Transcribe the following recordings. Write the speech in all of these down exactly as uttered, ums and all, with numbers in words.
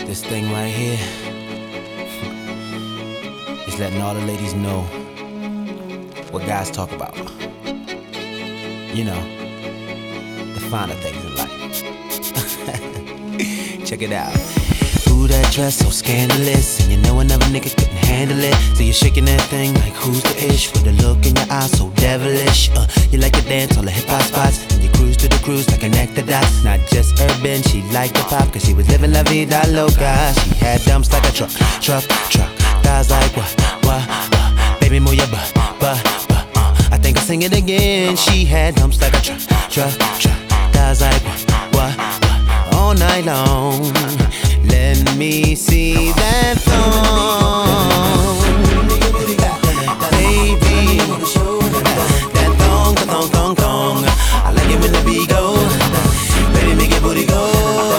This thing right here is letting all the ladies know what guys talk about. You know, the finer things in life. Check it out. Ooh, that dress so scandalous, and you know another nigga couldn't handle it. So you're shaking that thing like who's the ish, with a look in your eyes so devilish. Uh, you like to dance on the hip hop spots, and you cruise to the cruise like an actor dots. Not just urban, she liked the pop, cause she was living la vida loca. She had dumps like a truck, truck, truck. Thighs like what, what, what? Baby, move your butt, butt, butt. Uh, I think I'll sing it again. She had dumps like a truck, truck, truck. Thighs like what, what, what? All night long. Let me see that thong, baby. That thong, thong, thong, thong. I like it when the beat go. Baby, make your booty go.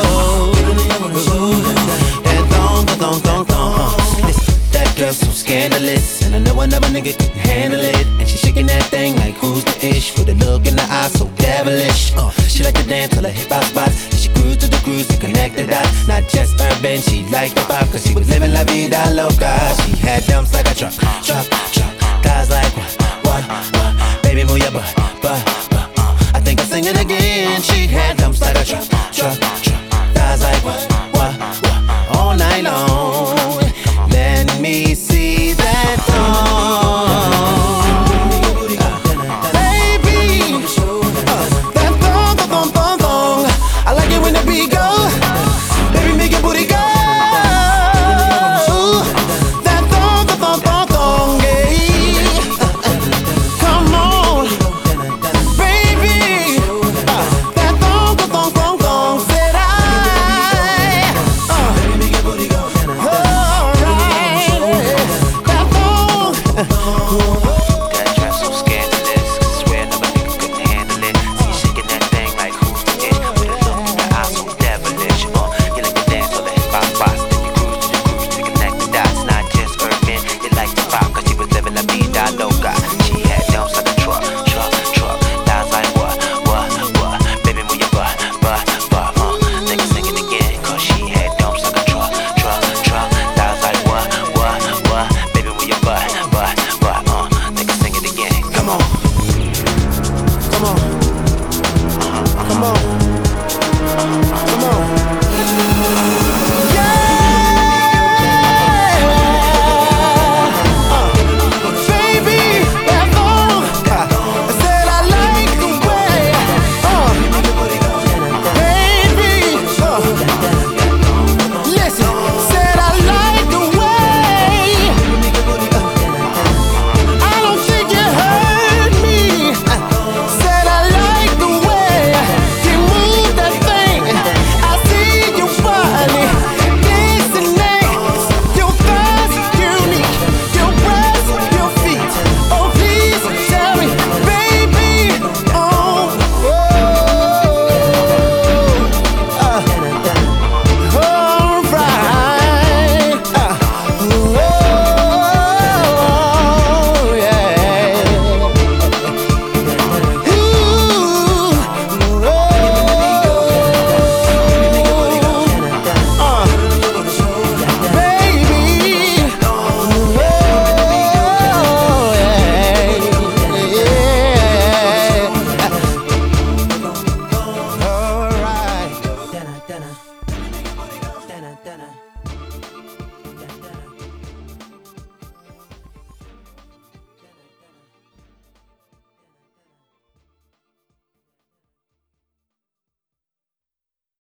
That thong, thong, thong, thong. Listen, that girl so scandalous, and I know another nigga can handle it. And she shaking that thing like who's the ish, with a look in the eye so devilish. Uh, she like to dance till her hip hop spots. She cruise to the cruise to connect the dots. Not just urban, she liked the pop, cause she was living la vida loca. She had dumps like a truck, truck, truck. Guys like what, what, what? Baby, move your butt, butt, butt. Uh, I think I'll sing it again. She had dumps like a truck, truck, truck. Guys like what, what, what? All night long.